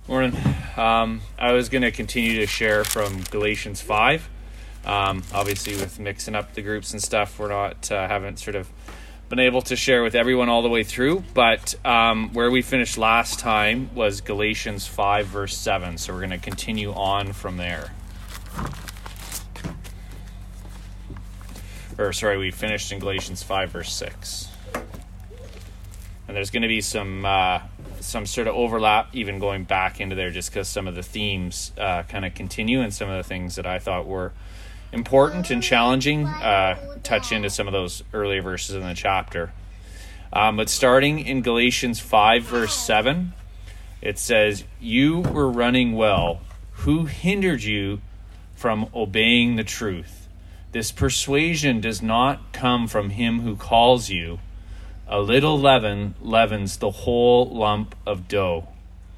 Morning. I was going to continue to share from Galatians 5. Obviously, with mixing up the groups and stuff, we're not haven't sort of been able to share with everyone all the way through. But where we finished last time was Galatians 5, verse 7. So we're going to continue on from there. We finished in Galatians 5, verse 6. And there's going to be some sort of overlap even going back into there just because some of the themes kind of continue, and some of the things that I thought were important and challenging touch into some of those earlier verses in the chapter. But starting in Galatians 5, verse 7, it says, "You were running well. Who hindered you from obeying the truth? This persuasion does not come from him who calls you. A little leaven leavens the whole lump of dough."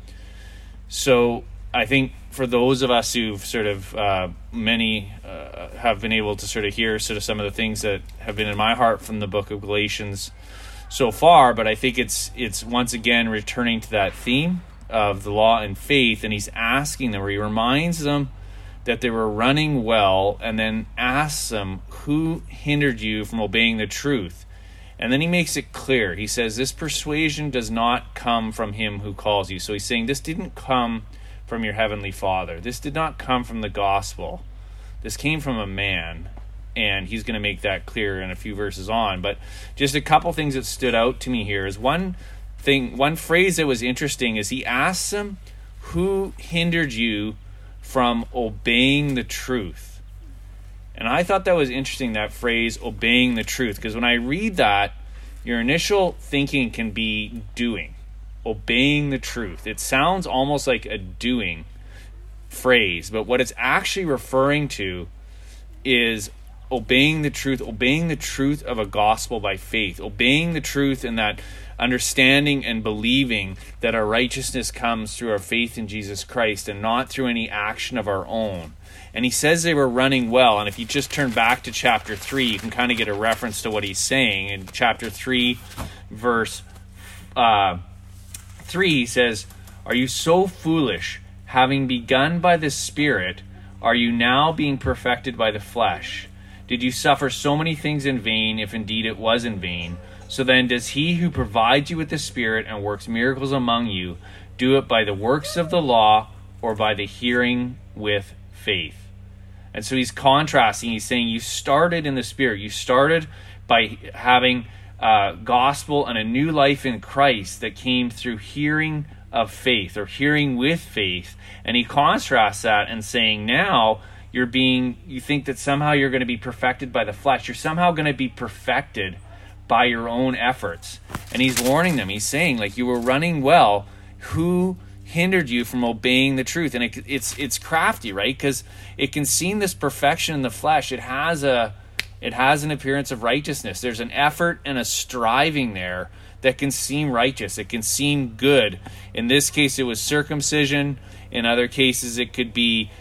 So I think for those of us who've sort of, many have been able to sort of hear sort of some of the things that have been in my heart from the book of Galatians so far, but I think it's once again returning to that theme of the law and faith, and he's asking them, or he reminds them that they were running well, and then asks them, who hindered you from obeying the truth? And then he makes it clear. He says, this persuasion does not come from him who calls you. So he's saying this didn't come from your heavenly Father. This did not come from the gospel. This came from a man. And he's going to make that clear in a few verses on. But just a couple things that stood out to me here is one phrase that was interesting is he asks them, who hindered you from obeying the truth? And I thought that was interesting, that phrase, obeying the truth, because when I read that, your initial thinking can be doing, obeying the truth. It sounds almost like a doing phrase, but what it's actually referring to is obeying the truth of a gospel by faith, obeying the truth in that understanding and believing that our righteousness comes through our faith in Jesus Christ and not through any action of our own. And he says they were running well. And if you just turn back to chapter 3, you can kind of get a reference to what he's saying. In chapter 3, verse 3, he says, "Are you so foolish? Having begun by the Spirit, are you now being perfected by the flesh? Did you suffer so many things in vain, if indeed it was in vain? So then does he who provides you with the Spirit and works miracles among you do it by the works of the law or by the hearing with faith?" And so he's contrasting. He's saying you started in the Spirit. You started by having gospel and a new life in Christ that came through hearing of faith, or hearing with faith. And he contrasts that and saying now you think that somehow you're going to be perfected by the flesh. You're somehow going to be perfected by your own efforts. And he's warning them. He's saying, like, you were running well. Who hindered you from obeying the truth? And it's crafty, right? Because it can seem this perfection in the flesh. It has an appearance of righteousness. There's an effort and a striving there that can seem righteous. It can seem good. In this case, it was circumcision. In other cases, it could be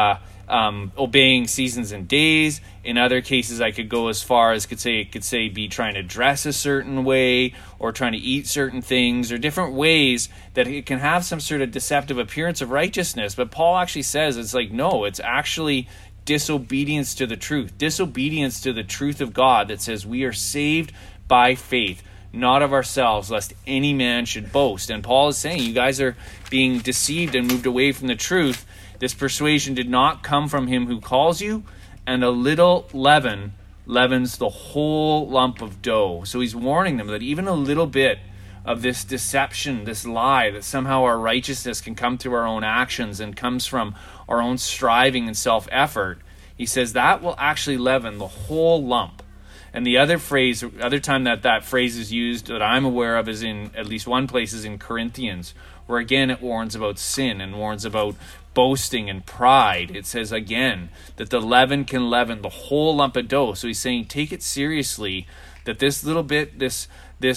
obeying seasons and days. In other cases, I could go as far as could say be trying to dress a certain way, or trying to eat certain things, or different ways that it can have some sort of deceptive appearance of righteousness. But Paul actually says it's like, no, it's actually disobedience to the truth of God, that says we are saved by faith, not of ourselves, lest any man should boast. And Paul is saying you guys are being deceived and moved away from the truth. This persuasion did not come from him who calls you, and a little leaven leavens the whole lump of dough. So he's warning them that even a little bit of this deception, this lie, that somehow our righteousness can come through our own actions and comes from our own striving and self-effort, he says that will actually leaven the whole lump. And the other time that phrase is used that I'm aware of is in at least one place is in Corinthians, where again it warns about sin and warns about boasting and pride. It says again that the leaven can leaven the whole lump of dough. So he's saying take it seriously, that this little bit, this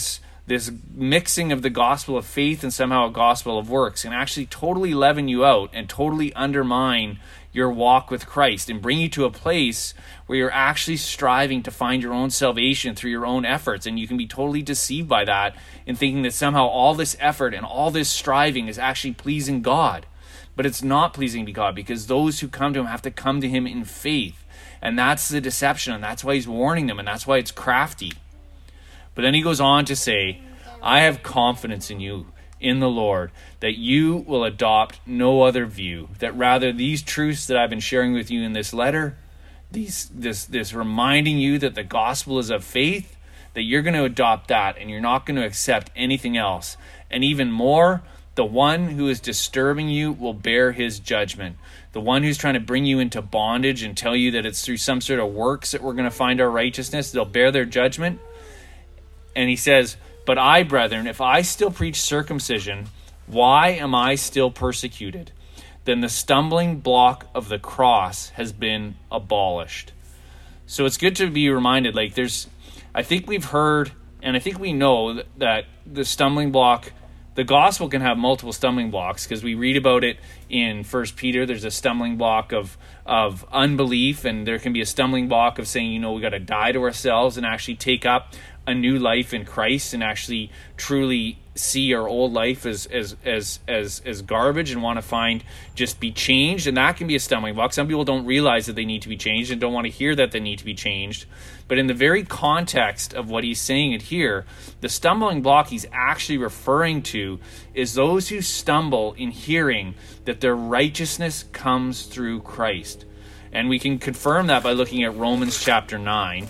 this mixing of the gospel of faith and somehow a gospel of works can actually totally leaven you out and totally undermine your walk with Christ and bring you to a place where you're actually striving to find your own salvation through your own efforts. And you can be totally deceived by that in thinking that somehow all this effort and all this striving is actually pleasing God. But it's not pleasing to God, because those who come to him have to come to him in faith. And that's the deception, and that's why he's warning them, and that's why it's crafty. But then he goes on to say, I have confidence in you, in the Lord, that you will adopt no other view, that rather these truths that I've been sharing with you in this letter, this reminding you that the gospel is of faith, that you're going to adopt that and you're not going to accept anything else. And even more, the one who is disturbing you will bear his judgment. The one who's trying to bring you into bondage and tell you that it's through some sort of works that we're going to find our righteousness, they'll bear their judgment. And he says, but I, brethren, if I still preach circumcision, why am I still persecuted? Then the stumbling block of the cross has been abolished. So it's good to be reminded, I think we've heard, and I think we know that the stumbling block, the gospel can have multiple stumbling blocks, because we read about it in 1 Peter. There's a stumbling block of unbelief, and there can be a stumbling block of saying, we got to die to ourselves and actually take up a new life in Christ and actually truly see our old life as garbage and want to just be changed. And that can be a stumbling block. Some people don't realize that they need to be changed and don't want to hear that they need to be changed. But in the very context of what he's saying it here, the stumbling block he's actually referring to is those who stumble in hearing that their righteousness comes through Christ. And we can confirm that by looking at Romans chapter 9.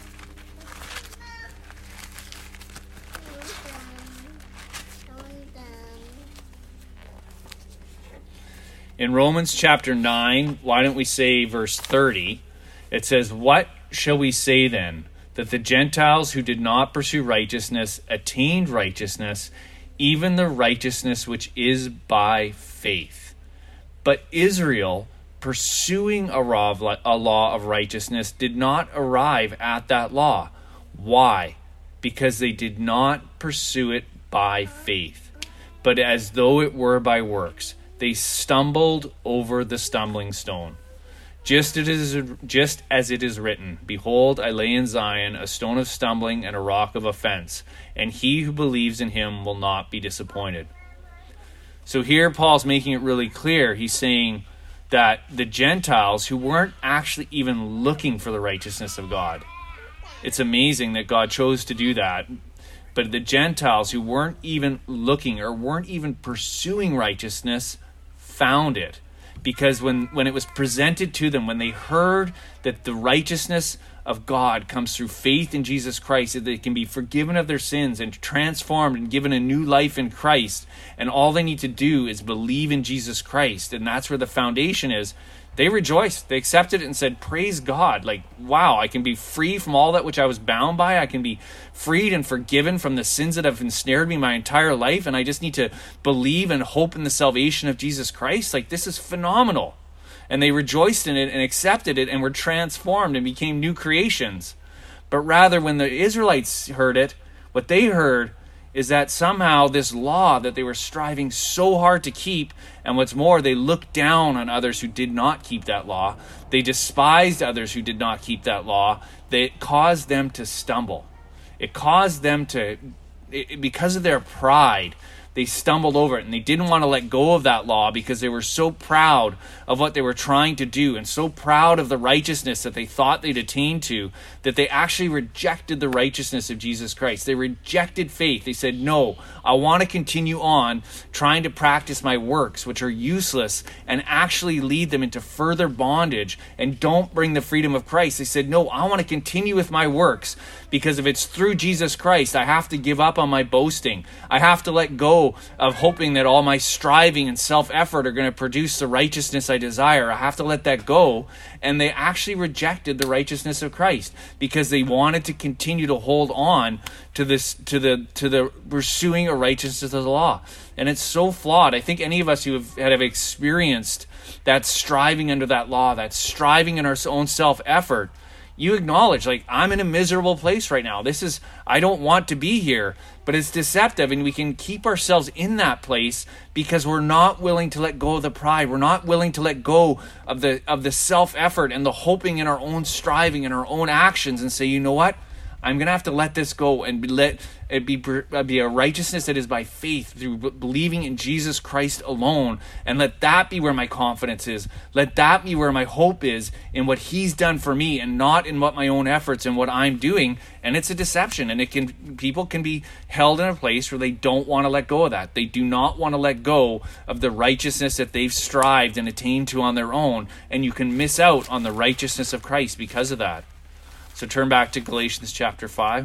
In Romans chapter 9, why don't we say verse 30? It says, what shall we say then? That the Gentiles who did not pursue righteousness attained righteousness, even the righteousness which is by faith. But Israel, pursuing a law of righteousness, did not arrive at that law. Why? Because they did not pursue it by faith, but as though it were by works. They stumbled over the stumbling stone. Just as it is written, behold, I lay in Zion a stone of stumbling and a rock of offense, and he who believes in him will not be disappointed. So here Paul's making it really clear. He's saying that the Gentiles who weren't actually even looking for the righteousness of God, it's amazing that God chose to do that. But the Gentiles who weren't even looking or weren't even pursuing righteousness found it, because when it was presented to them, when they heard that the righteousness of God comes through faith in Jesus Christ, that they can be forgiven of their sins and transformed and given a new life in Christ, and all they need to do is believe in Jesus Christ, and that's where the foundation is. They rejoiced. They accepted it and said, praise God. Wow, I can be free from all that which I was bound by. I can be freed and forgiven from the sins that have ensnared me my entire life. And I just need to believe and hope in the salvation of Jesus Christ. This is phenomenal. And they rejoiced in it and accepted it and were transformed and became new creations. But rather, when the Israelites heard it, what they heard is that somehow this law that they were striving so hard to keep, and what's more, they looked down on others who did not keep that law. They despised others who did not keep that law. It caused them to stumble. It caused them because of their pride, they stumbled over it, and they didn't want to let go of that law because they were so proud of what they were trying to do and so proud of the righteousness that they thought they'd attained to, that they actually rejected the righteousness of Jesus Christ. They rejected faith. They said, no, I want to continue on trying to practice my works, which are useless and actually lead them into further bondage and don't bring the freedom of Christ. They said, no, I want to continue with my works, because if it's through Jesus Christ, I have to give up on my boasting. I have to let go of hoping that all my striving and self-effort are going to produce the righteousness I desire. I have to let that go. And they actually rejected the righteousness of Christ because they wanted to continue to hold on to the pursuing a righteousness of the law. And it's so flawed. I think any of us who have experienced that striving under that law, that striving in our own self-effort, you acknowledge, like, I'm in a miserable place right now. I don't want to be here, but it's deceptive, and we can keep ourselves in that place because we're not willing to let go of the pride. We're not willing to let go of the self-effort and the hoping in our own striving and our own actions and say, you know what? I'm going to have to let this go and let it be a righteousness that is by faith through believing in Jesus Christ alone. And let that be where my confidence is. Let that be where my hope is, in what he's done for me and not in what my own efforts and what I'm doing. And it's a deception. And people can be held in a place where they don't want to let go of that. They do not want to let go of the righteousness that they've strived and attained to on their own. And you can miss out on the righteousness of Christ because of that. So turn back to Galatians chapter 5.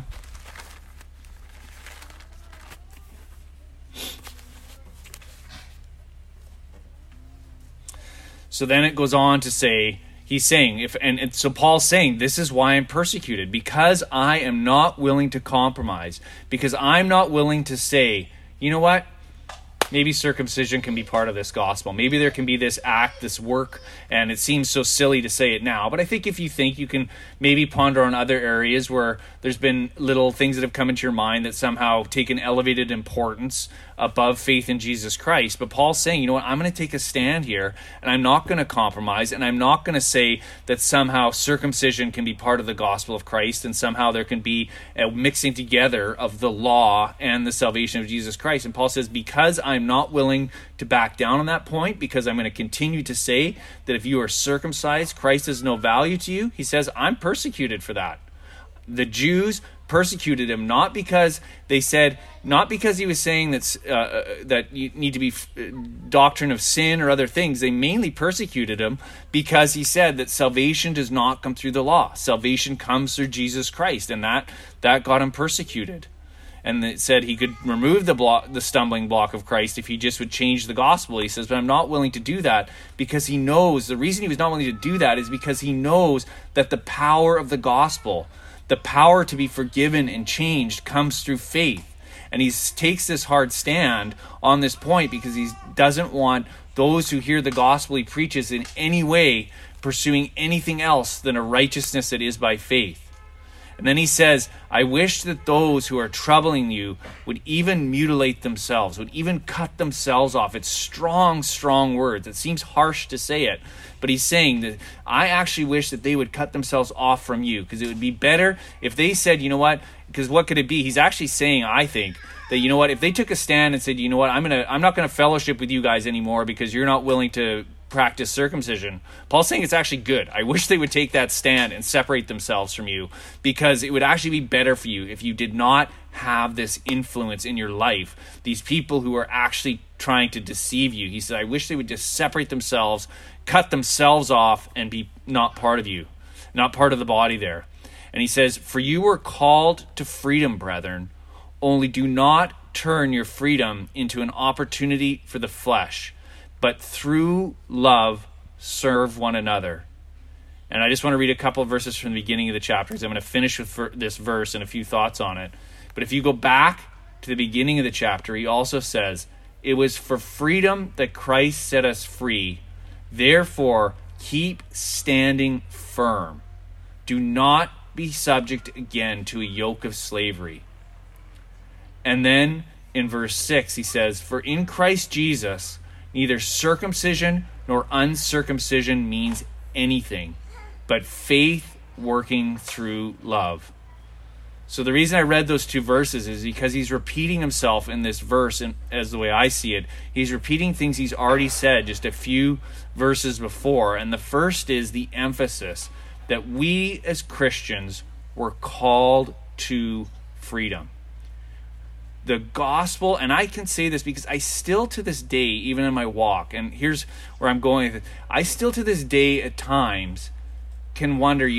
So then it goes on to say, he's saying, so Paul's saying, this is why I'm persecuted, because I am not willing to compromise, because I'm not willing to say, you know what? Maybe circumcision can be part of this gospel. Maybe there can be this act, this work, and it seems so silly to say it now. But I think if you think, you can maybe ponder on other areas where there's been little things that have come into your mind that somehow take an elevated importance above faith in Jesus Christ. But Paul's saying, you know what, I'm going to take a stand here, and I'm not going to compromise, and I'm not going to say that somehow circumcision can be part of the gospel of Christ, and somehow there can be a mixing together of the law and the salvation of Jesus Christ. And Paul says, because I'm not willing to back down on that point, because I'm going to continue to say that if you are circumcised, Christ is no value to you, he says, I'm persecuted for that. The Jews persecuted him not because he was saying that you need to be doctrine of sin or other things. They mainly persecuted him because he said that salvation does not come through the law. Salvation comes through Jesus Christ, and that got him persecuted. And it said he could remove the stumbling block of Christ if he just would change the gospel. He says, but I'm not willing to do that, because he knows, the reason he was not willing to do that is because he knows that the power of the gospel, the power to be forgiven and changed, comes through faith. And he takes this hard stand on this point because he doesn't want those who hear the gospel he preaches in any way pursuing anything else than a righteousness that is by faith. And then he says, I wish that those who are troubling you would even mutilate themselves, would even cut themselves off. It's strong, strong words. It seems harsh to say it, but he's saying that I actually wish that they would cut themselves off from you, because it would be better if they said, you know what, because what could it be? He's actually saying, I think, that, you know what, if they took a stand and said, you know what, I'm not going to fellowship with you guys anymore because you're not willing to practice circumcision. Paul's saying it's actually good. I wish they would take that stand and separate themselves from you, because it would actually be better for you if you did not have this influence in your life, these people who are actually trying to deceive you. He said, I wish they would just separate themselves, cut themselves off, and be not part of you, not part of the body there. And he says, for you were called to freedom, brethren, only do not turn your freedom into an opportunity for the flesh, but through love serve one another. And I just want to read a couple of verses from the beginning of the chapter, because I'm going to finish with this verse and a few thoughts on it. But if you go back to the beginning of the chapter, he also says, it was for freedom that Christ set us free. Therefore, keep standing firm. Do not be subject again to a yoke of slavery. And then in verse 6, he says, for in Christ Jesus, neither circumcision nor uncircumcision means anything, but faith working through love. So the reason I read those two verses is because he's repeating himself in this verse, and as the way I see it, he's repeating things he's already said just a few verses before. And the first is the emphasis that we as Christians were called to freedom. The gospel, and I can say this because I still to this day, even in my walk, and here's where I'm going with it, I still to this day at times can wonder,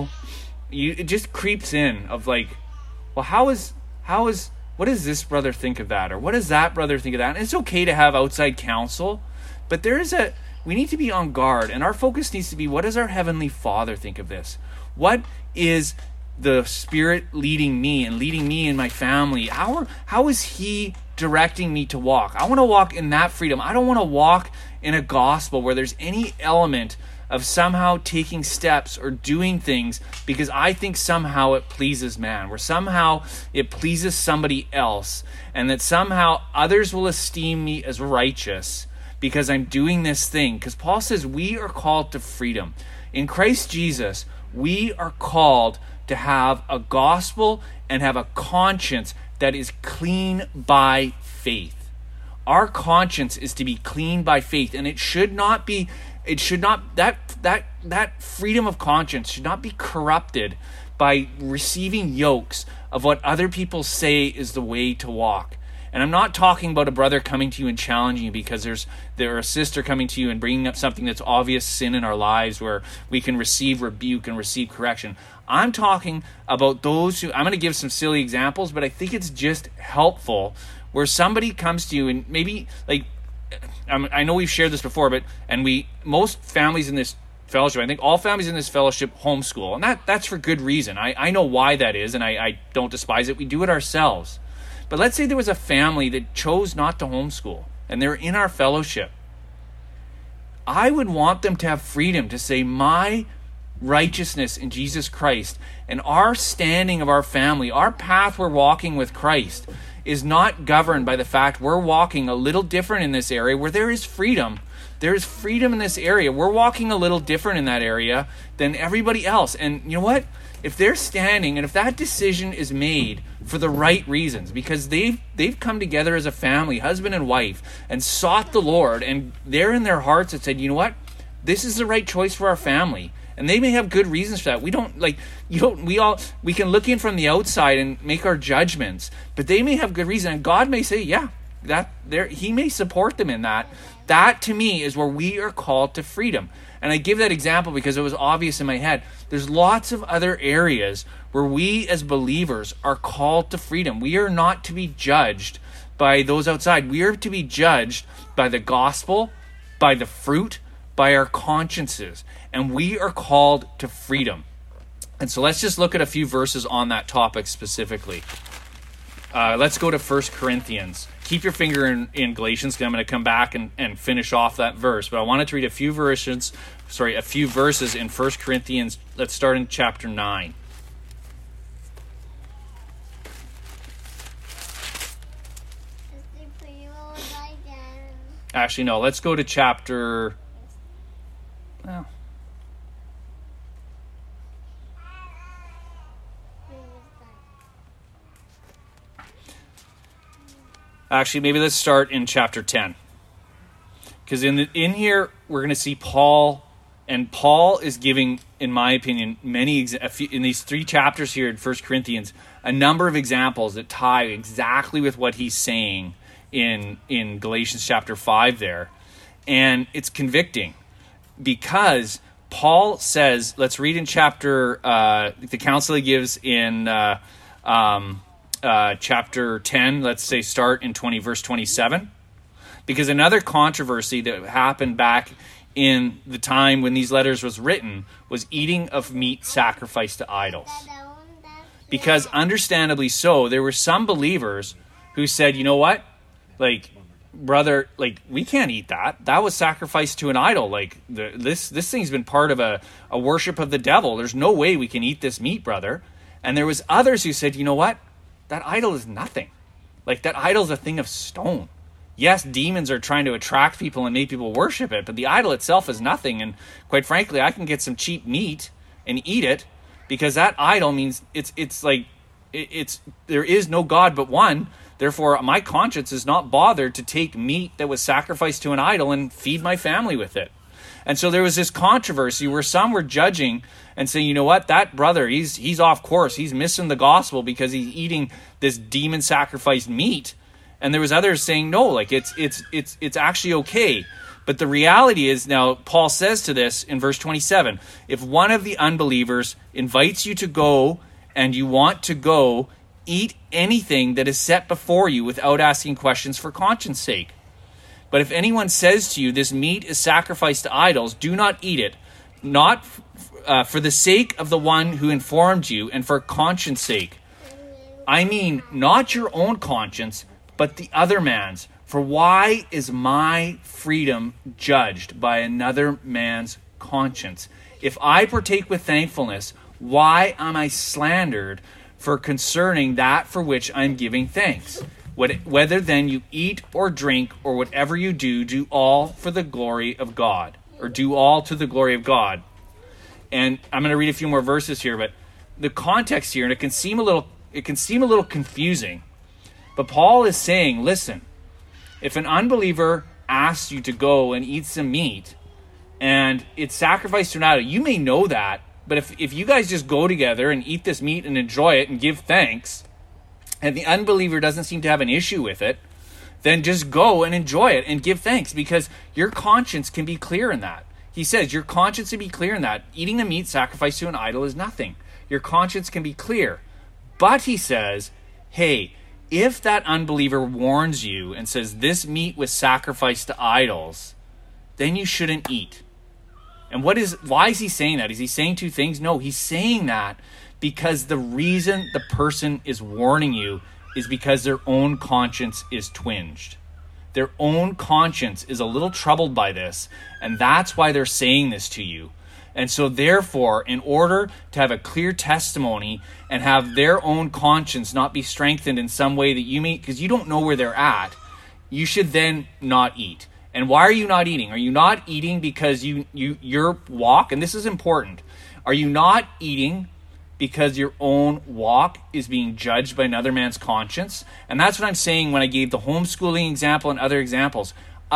it just creeps in of like, well, what does this brother think of that? Or what does that brother think of that? And it's okay to have outside counsel, but we need to be on guard, and our focus needs to be, what does our Heavenly Father think of this? What is the Spirit leading me and my family? How is he directing me to walk? I want to walk in that freedom. I don't want to walk in a gospel where there's any element of somehow taking steps or doing things because I think somehow it pleases man, where somehow it pleases somebody else, and that somehow others will esteem me as righteous because I'm doing this thing. Because Paul says we are called to freedom. In Christ Jesus, we are called to have a gospel and have a conscience that is clean by faith. Our conscience is to be clean by faith, and that freedom of conscience should not be corrupted by receiving yokes of what other people say is the way to walk. And I'm not talking about a brother coming to you and challenging you because or a sister coming to you and bringing up something that's obvious sin in our lives where we can receive rebuke and receive correction. I'm talking about those who, I'm going to give some silly examples, but I think it's just helpful where somebody comes to you and maybe, like, I know we've shared this before, but most families in this fellowship, I think all families in this fellowship homeschool, and that's for good reason. I know why that is, and I don't despise it. We do it ourselves. But let's say there was a family that chose not to homeschool, and they're in our fellowship. I would want them to have freedom to say, my righteousness in Jesus Christ and our standing of our family, our path we're walking with Christ, is not governed by the fact we're walking a little different in this area where there is freedom. There is freedom in this area. We're walking a little different in that area than everybody else. And you know what? If they're standing and if that decision is made for the right reasons, because they've come together as a family, husband and wife, and sought the Lord, and they're in their hearts and said, you know what? This is the right choice for our family. And they may have good reasons for that. We can look in from the outside and make our judgments, but they may have good reason. And God may say, yeah, he may support them in that. That to me is where we are called to freedom. And I give that example because it was obvious in my head. There's lots of other areas where we as believers are called to freedom. We are not to be judged by those outside. We are to be judged by the gospel, by the fruit, by our consciences. And we are called to freedom. And so let's just look at a few verses on that topic specifically. Let's go to 1 Corinthians. Keep your finger in Galatians, because I'm going to come back and finish off that verse. But I wanted to read a few verses in 1 Corinthians. Let's start in chapter 9. Actually, no. Let's go to chapter... Well, actually, maybe let's start in chapter 10. Because in here, we're going to see Paul, and Paul is giving, in my opinion, in these 3 chapters here in 1 Corinthians, a number of examples that tie exactly with what he's saying in Galatians chapter 5 there. And it's convicting because Paul says, let's read in chapter, the counsel he gives in chapter 10, let's say start in verse 27. Because another controversy that happened back in the time when these letters was written was eating of meat sacrificed to idols. Because understandably so, there were some believers who said, you know what? Like, brother, like, we can't eat that. That was sacrificed to an idol. Like, this thing's been part of a worship of the devil. There's no way we can eat this meat, brother. And there was others who said, you know what? That idol is nothing. Like, that idol's a thing of stone. Yes, demons are trying to attract people and make people worship it, but the idol itself is nothing. And quite frankly, I can get some cheap meat and eat it because that idol means there is no God but one. Therefore, my conscience is not bothered to take meat that was sacrificed to an idol and feed my family with it. And so there was this controversy where some were judging and saying, you know what, that brother, he's off course. He's missing the gospel because he's eating this demon sacrificed meat. And there was others saying, no, like it's actually okay. But the reality is, now Paul says to this in verse 27, if one of the unbelievers invites you to go and you want to go, eat anything that is set before you without asking questions for conscience sake. But if anyone says to you, this meat is sacrificed to idols, do not eat it, not for the sake of the one who informed you and for conscience sake. I mean, not your own conscience, but the other man's. For why is my freedom judged by another man's conscience. If I partake with thankfulness, why am I slandered for concerning that for which I'm giving thanks? Whether then you eat or drink or whatever you do, do all for the glory of God, or do all to the glory of God. And I'm going to read a few more verses here, but the context here, and it can seem a little confusing, but Paul is saying, listen, if an unbeliever asks you to go and eat some meat and it's sacrificed to an idol, you may know that, but if you guys just go together and eat this meat and enjoy it and give thanks, and the unbeliever doesn't seem to have an issue with it, then just go and enjoy it and give thanks, because your conscience can be clear in that. He says your conscience can be clear in that. Eating the meat sacrificed to an idol is nothing. Your conscience can be clear. But he says, hey, if that unbeliever warns you and says this meat was sacrificed to idols, then you shouldn't eat. And why is he saying that? Is he saying two things? No, he's saying that because the reason the person is warning you is because their own conscience is twinged. Their own conscience is a little troubled by this, and that's why they're saying this to you. And so therefore, in order to have a clear testimony and have their own conscience not be strengthened in some way that you may, because you don't know where they're at, you should then not eat. And why are you not eating? Are you not eating because your walk, and this is important, are you not eating because your own walk is being judged by another man's conscience? And that's what I'm saying when I gave the homeschooling example and other examples.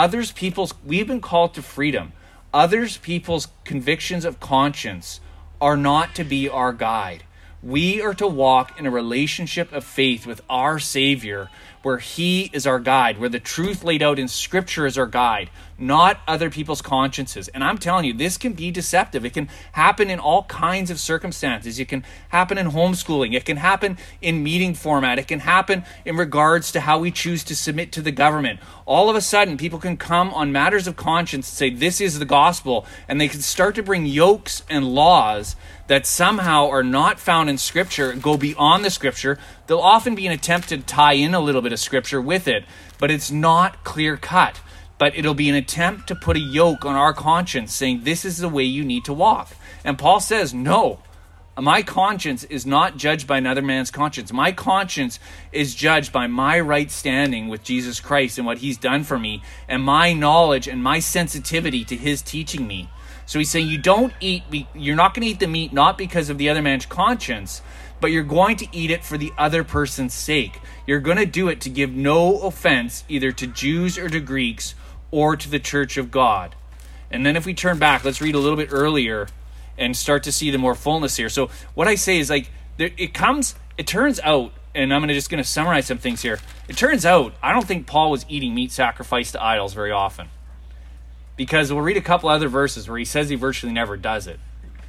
We've been called to freedom. Others people's convictions of conscience are not to be our guide. We are to walk in a relationship of faith with our Savior, where He is our guide, where the truth laid out in Scripture is our guide, not other people's consciences. And I'm telling you, this can be deceptive. It can happen in all kinds of circumstances. It can happen in homeschooling. It can happen in meeting format. It can happen in regards to how we choose to submit to the government. All of a sudden, people can come on matters of conscience and say, this is the gospel, and they can start to bring yokes and laws that somehow are not found in Scripture, go beyond the Scripture. There'll often be an attempt to tie in a little bit of Scripture with it, but it's not clear cut. But it'll be an attempt to put a yoke on our conscience, saying this is the way you need to walk. And Paul says, no, my conscience is not judged by another man's conscience. My conscience is judged by my right standing with Jesus Christ and what He's done for me, and my knowledge and my sensitivity to His teaching me. So he's saying you're not going to eat the meat not because of the other man's conscience, but you're going to eat it for the other person's sake. You're going to do it to give no offense either to Jews or to Greeks or to the church of God. And then if we turn back, let's read a little bit earlier and start to see the more fullness here. So what I say is it turns out, and I'm just going to summarize some things here. It turns out, I don't think Paul was eating meat sacrificed to idols very often. Because we'll read a couple other verses where he says he virtually never does it.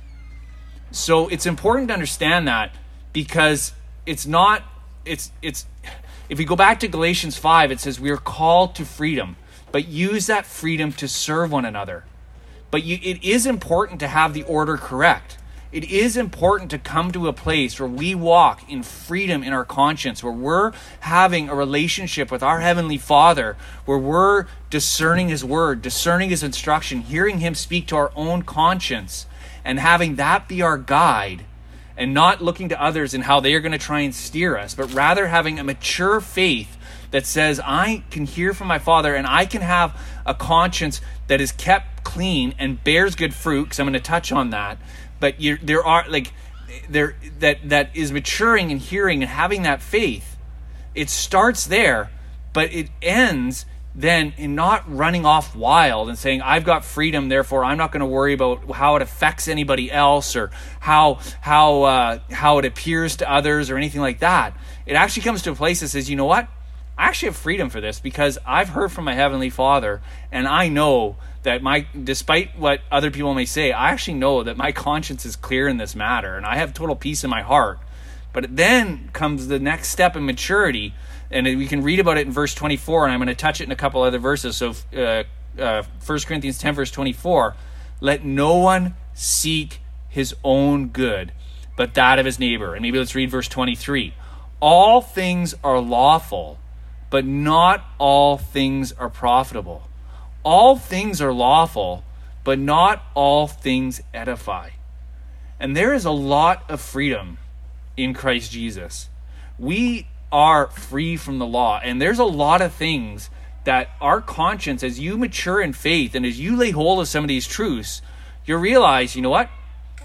So it's important to understand that, because if we go back to Galatians 5, it says we are called to freedom, but use that freedom to serve one another. But it is important to have the order correct. It is important to come to a place where we walk in freedom in our conscience, where we're having a relationship with our Heavenly Father, where we're discerning His Word, discerning His instruction, hearing Him speak to our own conscience, and having that be our guide, and not looking to others and how they are going to try and steer us, but rather having a mature faith that says, I can hear from my Father, and I can have a conscience that is kept clean and bears good fruit, because I'm going to touch on that. But that is maturing and hearing and having that faith. It starts there, but it ends then in not running off wild and saying, I've got freedom, therefore I'm not going to worry about how it affects anybody else or how it appears to others or anything like that. It actually comes to a place that says, you know what? I actually have freedom for this, because I've heard from my Heavenly Father, and I know that despite what other people may say, I actually know that my conscience is clear in this matter, and I have total peace in my heart. But then comes the next step in maturity, and we can read about it in verse 24, and I'm going to touch it in a couple other verses. So 1 Corinthians 10, verse 24, let no one seek his own good, but that of his neighbor. And maybe let's read verse 23. All things are lawful, but not all things are profitable. All things are lawful, but not all things edify. And there is a lot of freedom in Christ Jesus. We are free from the law, and there's a lot of things that our conscience, as you mature in faith and as you lay hold of some of these truths, you'll realize, you know what?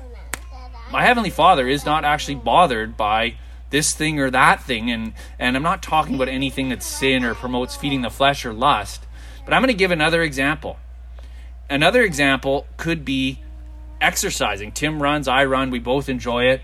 My Heavenly Father is not actually bothered by this thing or that thing. And I'm not talking about anything that's sin or promotes feeding the flesh or lust. But I'm going to give another example. Another example could be exercising. Tim runs, I run, we both enjoy it.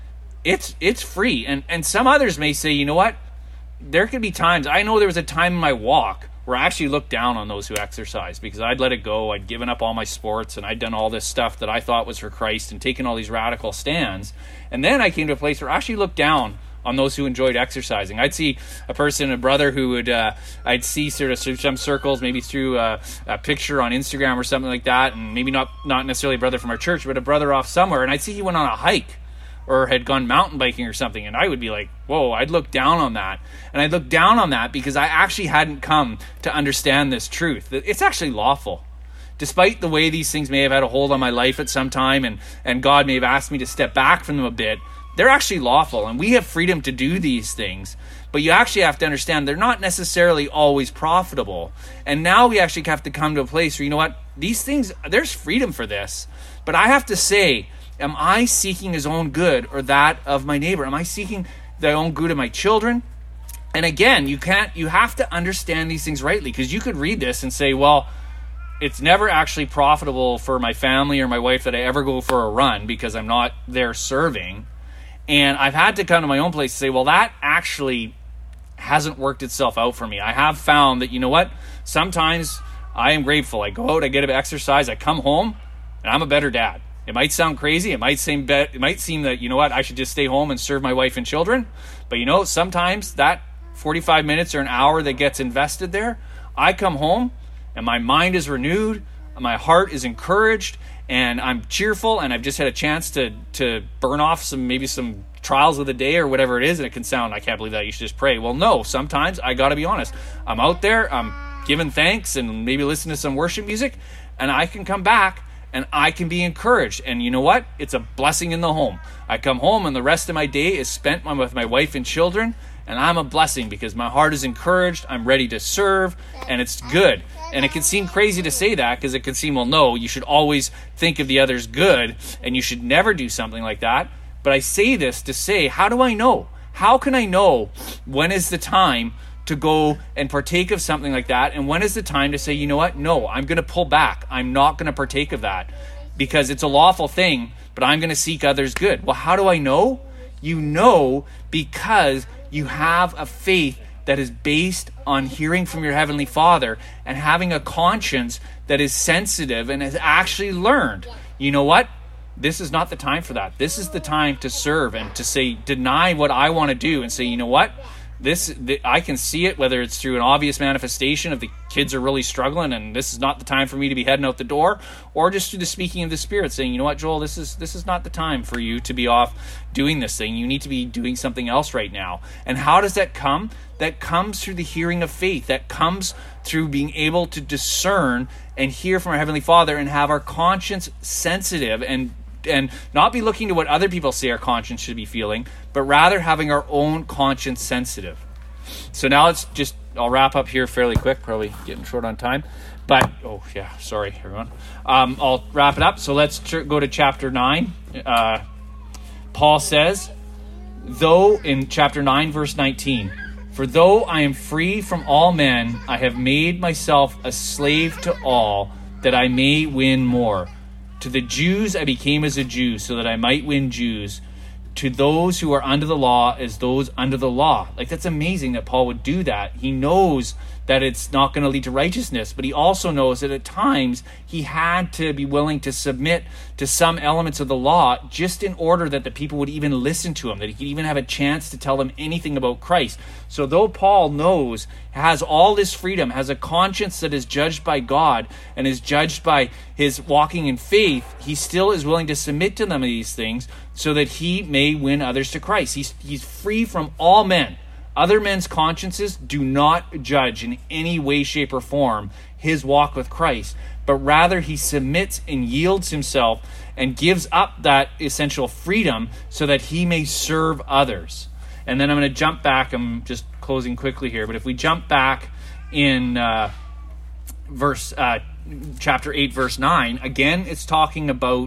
It's free. And some others may say, you know what? There could be times, I know there was a time in my walk where I actually looked down on those who exercise, because I'd let it go. I'd given up all my sports and I'd done all this stuff that I thought was for Christ and taken all these radical stands. And then I came to a place where I actually looked down on those who enjoyed exercising. I'd see a person, a brother who would, I'd see sort of through some circles, maybe through a picture on Instagram or something like that, and maybe not necessarily a brother from our church, but a brother off somewhere, and I'd see he went on a hike or had gone mountain biking or something, and I would be like, whoa, I'd look down on that. And I'd look down on that because I actually hadn't come to understand this truth. It's actually lawful. Despite the way these things may have had a hold on my life at some time, and God may have asked me to step back from them a bit, they're actually lawful, and we have freedom to do these things. But you actually have to understand they're not necessarily always profitable. And now we actually have to come to a place where, you know what, these things, there's freedom for this. But I have to say, am I seeking his own good or that of my neighbor? Am I seeking the own good of my children? And again, you have to understand these things rightly, because you could read this and say, well, it's never actually profitable for my family or my wife that I ever go for a run because I'm not there serving. And I've had to come to my own place to say, well, that actually hasn't worked itself out for me. I have found that, you know what, sometimes I am grateful. I go out, I get a bit of exercise, I come home, and I'm a better dad. It might sound crazy. It might seem that, you know what, I should just stay home and serve my wife and children. But, you know, sometimes that 45 minutes or an hour that gets invested there, I come home and my mind is renewed, my heart is encouraged, and I'm cheerful, and I've just had a chance to burn off some trials of the day or whatever it is. And it can sound, I can't believe that, you should just pray. Well, no, sometimes I got to be honest. I'm out there, I'm giving thanks and maybe listening to some worship music, and I can come back and I can be encouraged. And you know what? It's a blessing in the home. I come home and the rest of my day is spent with my wife and children, and I'm a blessing because my heart is encouraged, I'm ready to serve, and it's good. And it can seem crazy to say that, because it can seem, well, no, you should always think of the other's good, and you should never do something like that. But I say this to say, how do I know? How can I know when is the time to go and partake of something like that, and when is the time to say, you know what, no, I'm going to pull back. I'm not going to partake of that because it's a lawful thing, but I'm going to seek others' good. Well, how do I know? You know because you have a faith that is based on hearing from your Heavenly Father and having a conscience that is sensitive and has actually learned, you know what? This is not the time for that. This is the time to serve and to say, deny what I want to do and say, you know what? I can see it, whether it's through an obvious manifestation of the kids are really struggling and this is not the time for me to be heading out the door, or just through the speaking of the Spirit saying, you know what, Joel, this is not the time for you to be off doing this thing. You need to be doing something else right now. And how does that come? That comes through the hearing of faith. That comes through being able to discern and hear from our Heavenly Father and have our conscience sensitive and not be looking to what other people say our conscience should be feeling, but rather having our own conscience sensitive. So now I'll wrap up here fairly quick, probably getting short on time. But, sorry, everyone. I'll wrap it up. So let's go to chapter 9. Paul says, though, in chapter 9, verse 19, for though I am free from all men, I have made myself a slave to all, that I may win more. To the Jews I became as a Jew, so that I might win Jews. To those who are under the law, as those under the law. Like, that's amazing that Paul would do that. He knows that it's not going to lead to righteousness, but he also knows that at times he had to be willing to submit to some elements of the law just in order that the people would even listen to him, that he could even have a chance to tell them anything about Christ. So though Paul knows, has all this freedom, has a conscience that is judged by God and is judged by his walking in faith, he still is willing to submit to them these things so that he may win others to Christ. He's free from all men. Other men's consciences do not judge in any way, shape, or form his walk with Christ. but rather he submits and yields himself and gives up that essential freedom so that he may serve others. And then I'm going to jump back. I'm just closing quickly here, but if we jump back in chapter 8, verse 9, again, it's talking about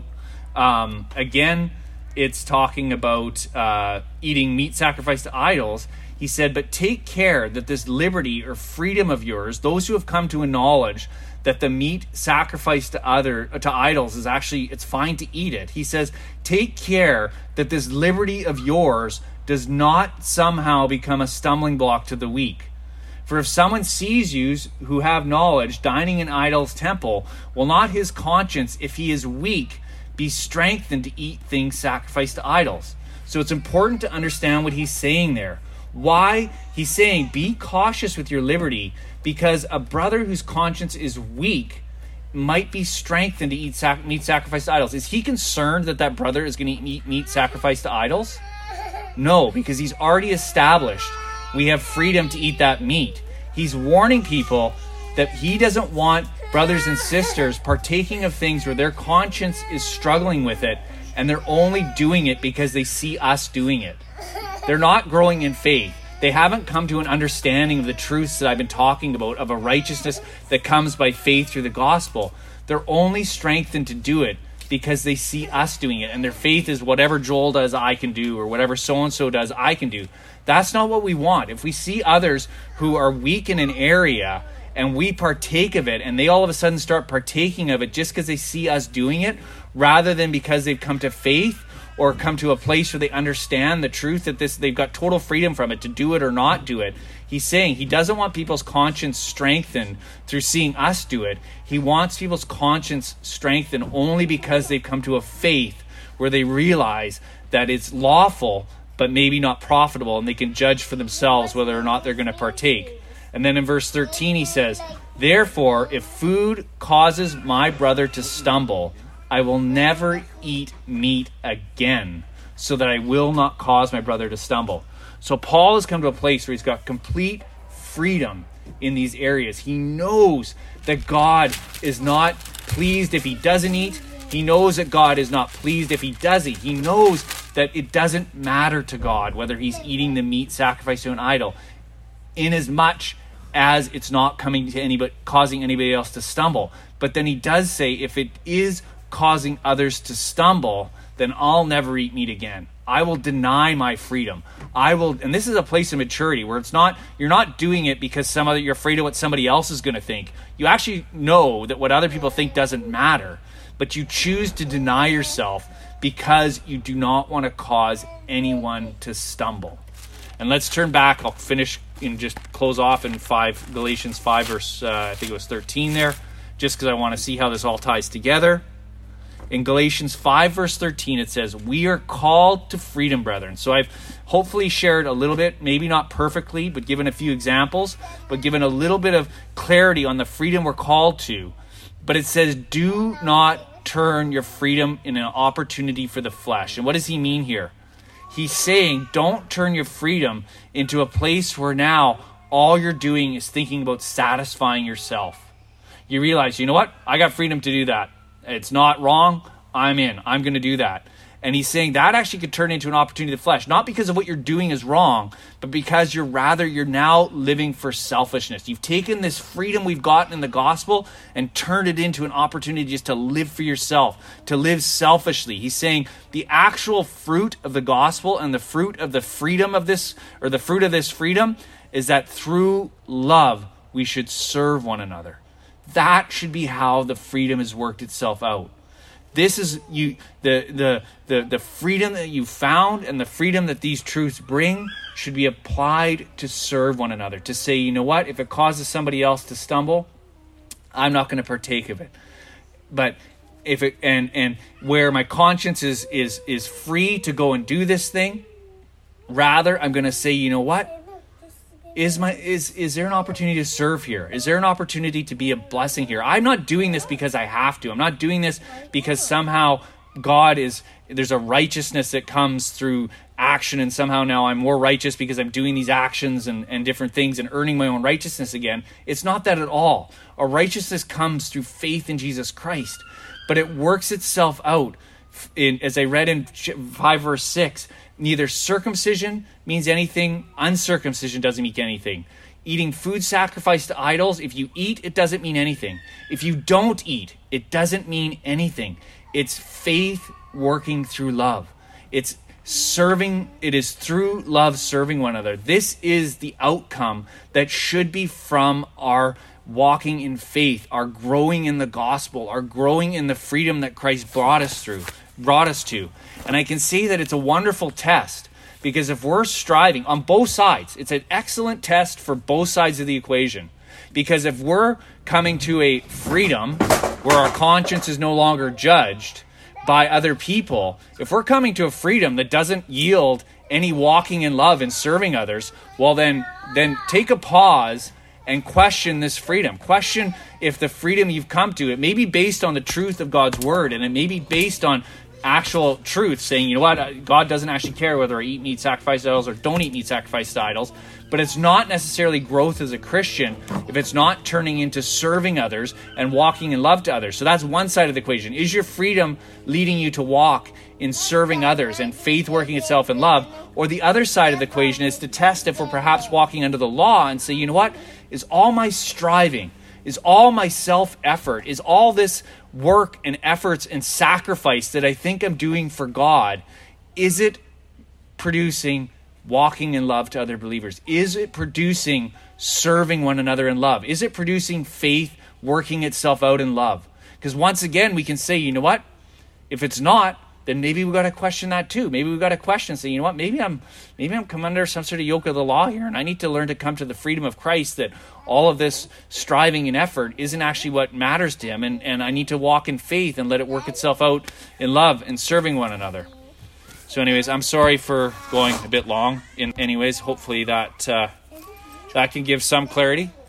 eating meat sacrificed to idols. He said, but take care that this liberty or freedom of yours, those who have come to a knowledge that the meat sacrificed to idols is actually, it's fine to eat it. He says, take care that this liberty of yours does not somehow become a stumbling block to the weak. For if someone sees you who have knowledge dining in idol's temple, will not his conscience, if he is weak, be strengthened to eat things sacrificed to idols? So it's important to understand what he's saying there. Why? He's saying, be cautious with your liberty, because a brother whose conscience is weak might be strengthened to eat meat sacrificed to idols. Is he concerned that that brother is going to eat meat sacrificed to idols? No, because he's already established we have freedom to eat that meat. He's warning people that he doesn't want brothers and sisters partaking of things where their conscience is struggling with it, and they're only doing it because they see us doing it. They're not growing in faith. They haven't come to an understanding of the truths that I've been talking about, of a righteousness that comes by faith through the gospel. They're only strengthened to do it because they see us doing it, and their faith is whatever Joel does, I can do, or whatever so-and-so does, I can do. That's not what we want. If we see others who are weak in an area and we partake of it, and they all of a sudden start partaking of it just because they see us doing it, rather than because they've come to faith or come to a place where they understand the truth that they've got total freedom from it to do it or not do it. He's saying he doesn't want people's conscience strengthened through seeing us do it. He wants people's conscience strengthened only because they've come to a faith where they realize that it's lawful but maybe not profitable, and they can judge for themselves whether or not they're going to partake. And then in verse 13 he says, therefore, if food causes my brother to stumble, I will never eat meat again, so that I will not cause my brother to stumble. So Paul has come to a place where he's got complete freedom in these areas. He knows that God is not pleased if he doesn't eat. He knows that God is not pleased if he does eat. He knows that it doesn't matter to God whether he's eating the meat sacrificed to an idol, inasmuch as it's not coming to anybody, causing anybody else to stumble. But then he does say, if it is causing others to stumble, then I'll never eat meat again. I will deny my freedom. And this is a place of maturity where it's not, you're not doing it because you're afraid of what somebody else is going to think. You actually know that what other people think doesn't matter, but you choose to deny yourself because you do not want to cause anyone to stumble. And let's turn back. I'll finish and just close off in Galatians 5 verse, I think it was 13 there, just because I want to see how this all ties together. In Galatians 5 verse 13, it says, we are called to freedom, brethren. So I've hopefully shared a little bit, maybe not perfectly, but given a few examples, but given a little bit of clarity on the freedom we're called to. But it says, do not turn your freedom in an opportunity for the flesh. And what does he mean here? He's saying, don't turn your freedom into a place where now all you're doing is thinking about satisfying yourself. You realize, you know what? I got freedom to do that. It's not wrong. I'm in. I'm going to do that. And he's saying that actually could turn into an opportunity of the flesh, not because of what you're doing is wrong, but because you're now living for selfishness. You've taken this freedom we've gotten in the gospel and turned it into an opportunity just to live for yourself, to live selfishly. He's saying the actual fruit of the gospel and the fruit of the freedom of this, or the fruit of this freedom, is that through love we should serve one another. That should be how the freedom has worked itself out. This is the freedom that you found, and the freedom that these truths bring should be applied to serve one another. To say, you know what, if it causes somebody else to stumble, I'm not going to partake of it. But if it and where my conscience is free to go and do this thing, rather I'm going to say, you know what? Is there an opportunity to serve here? Is there an opportunity to be a blessing here? I'm not doing this because I have to. I'm not doing this because somehow there's a righteousness that comes through action, and somehow now I'm more righteous because I'm doing these actions and different things and earning my own righteousness again. It's not that at all. Our righteousness comes through faith in Jesus Christ, but it works itself out. As I read in 5 verse 6, neither circumcision means anything, uncircumcision doesn't mean anything. Eating food sacrificed to idols, if you eat, it doesn't mean anything. If you don't eat, it doesn't mean anything. It's faith working through love. It's serving, it is through love serving one another. This is the outcome that should be from our walking in faith, our growing in the gospel, our growing in the freedom that Christ brought us to. And I can say that it's a wonderful test, because if we're striving on both sides, it's an excellent test for both sides of the equation. Because if we're coming to a freedom where our conscience is no longer judged by other people, if we're coming to a freedom that doesn't yield any walking in love and serving others, well then take a pause and question this freedom. Question if the freedom you've come to, it may be based on the truth of God's word, and it may be based on actual truth, saying, you know what, God doesn't actually care whether I eat meat sacrificed to idols or don't eat meat sacrificed to idols. But it's not necessarily growth as a Christian if it's not turning into serving others and walking in love to others. So that's one side of the equation. Is your freedom leading you to walk in serving others and faith working itself in love? Or the other side of the equation is to test if we're perhaps walking under the law and say, you know what, is all my striving, is all my self-effort, is all this work and efforts and sacrifice that I think I'm doing for God, is it producing walking in love to other believers? Is it producing serving one another in love? Is it producing faith working itself out in love? Because once again, we can say, you know what, if it's not, then maybe we've got to question that too. Maybe we've got to question, say, you know what, maybe I'm coming under some sort of yoke of the law here, and I need to learn to come to the freedom of Christ, that all of this striving and effort isn't actually what matters to him, and I need to walk in faith and let it work itself out in love and serving one another. So anyways, I'm sorry for going a bit long. Hopefully that can give some clarity.